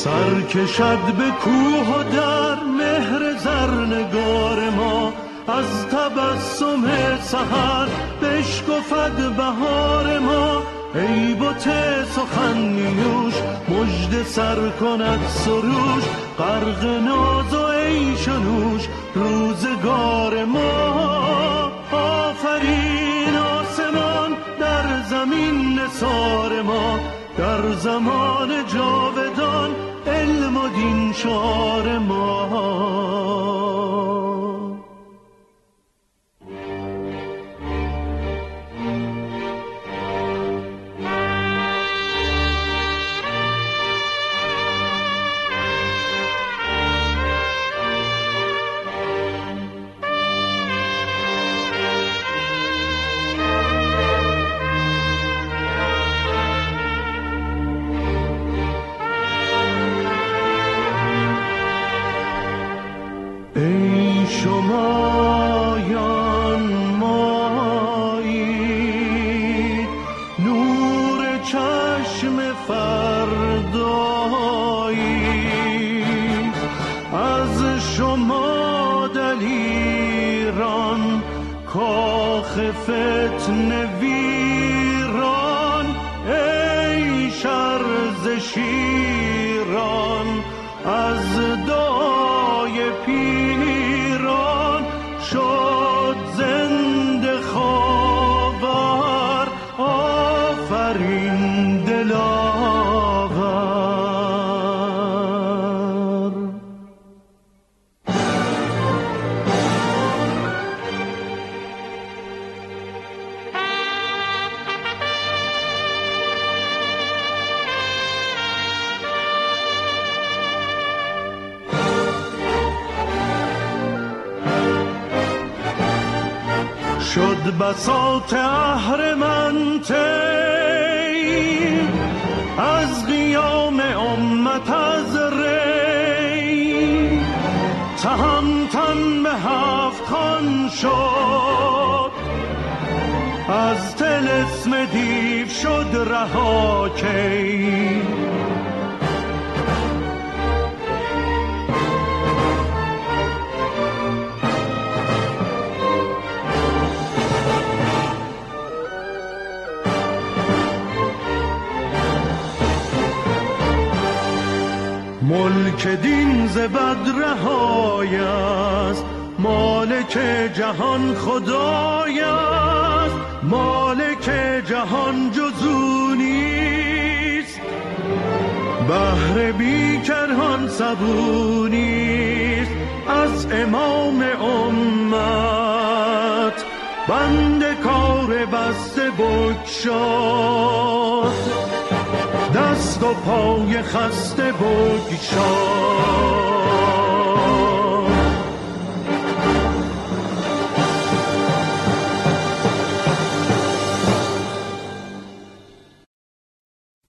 سر کشد به کوه و در مهر زرنگار ما، از تبسم سحر بشکفد بهار ما. ای بت سخن نیوش مژده سر کند سروش، غرق ناز و عیش و نوش روزگار ما. آفرین آسمان در زمین نثار ما، در زمان جاودان علم و دین شعار ما. فتنه ویران ای شرز شیران، از دعای پیران شد زنده خاور. آفرین دلاور. شد بساط اهرمن طی از قیام امت از ری، تهمتن به هفت خوان شد از طلسم دیو شد رها کی. ملک دین ز بد رهای است، مالک جهان خدای است. مالک جهان جز او نیست، بهر بیکران سبو نیست. از امام امت بند کار بسته بگشاد، دست و پای خسته بگشاد.